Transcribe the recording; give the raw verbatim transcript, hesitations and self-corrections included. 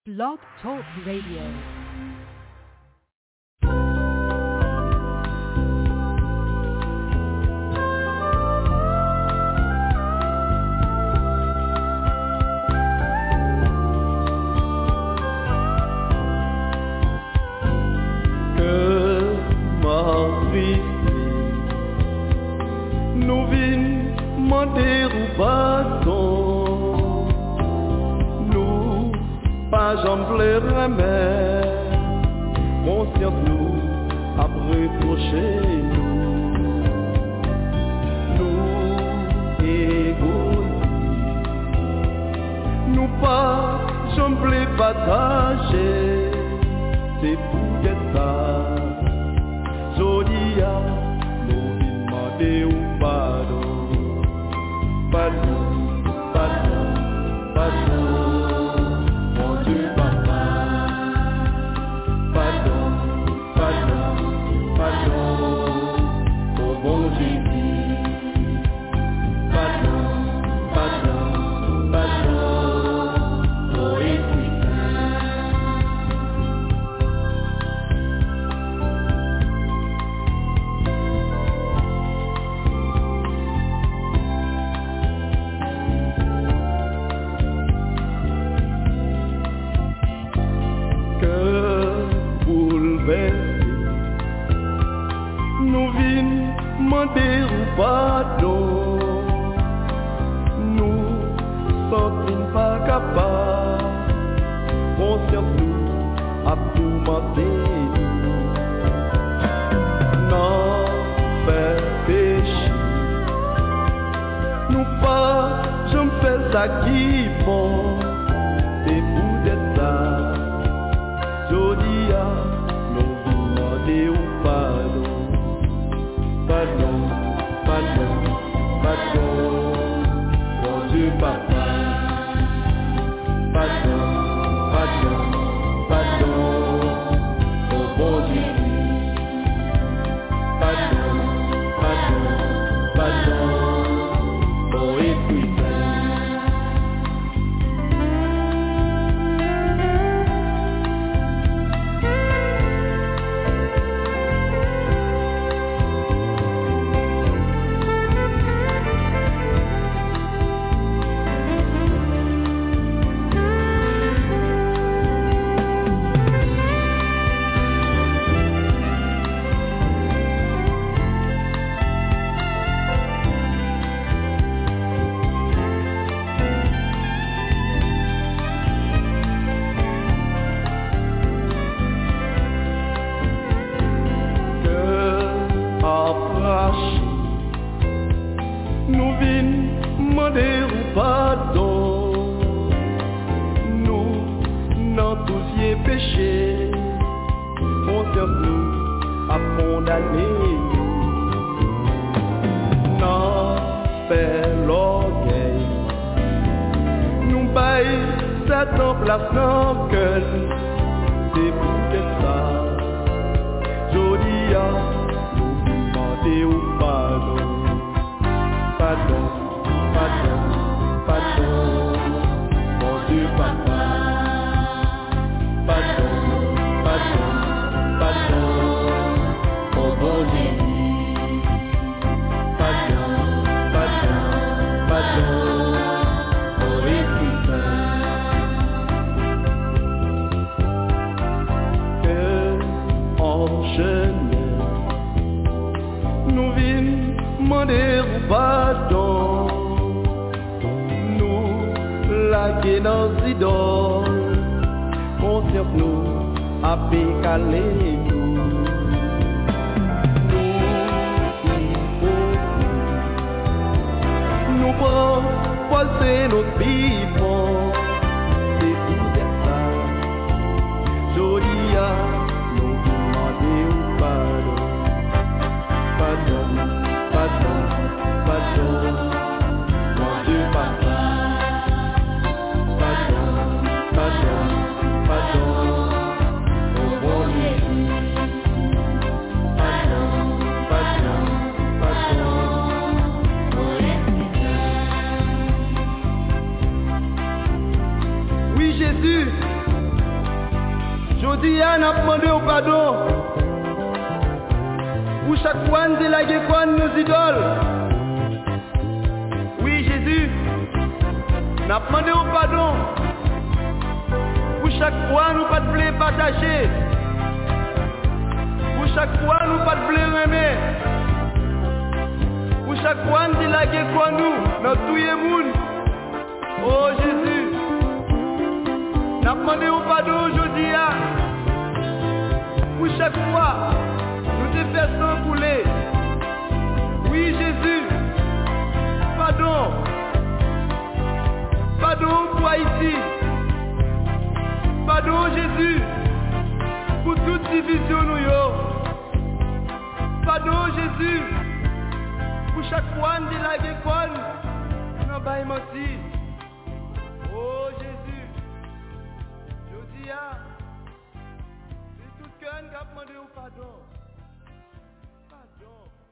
Blog Talk Radio. Conscience nous a reproché nous, nous égoïstes, nous pas semblés partager, c'est pour ça, Zodia, nous demander ou pardon, pardon, pardon, pardon. Pardon, nous sommes pas capables, conscience nous a tourmenté nous, non fait péché, nous pas, je me fais ça qui bon, c'est pour ça, je dis à nous demander au pardon, pardon. Pardon, pardon, mon Dieu papa. Pardon, pardon, pardon, oh bon Dieu. Pardon, pardon, pardon, oh Esprit Jodi a n'a demandé au pardon. Pour chaque fois nous délaguer quoi nos idoles. Oui Jésus, n'a demandé au pardon. Pour chaque fois nous pas de blé partager. Pour chaque fois nous pas de blé remet. Pour chaque fois nous délaguer quoi nous dans tout le monde. Oh Jésus, n'a demandé au pardon aujourd'hui. Pour chaque fois, nous te faisons couler. Oui Jésus, pardon. Pardon pour Haïti. Pardon Jésus, pour toute division nous yo. Pardon Jésus, pour chaque fois nous de la guéconne, nous n'avons menti. Oh Jésus, je dis à, c'est tout cœur qui a demandé au pardon. Pardon.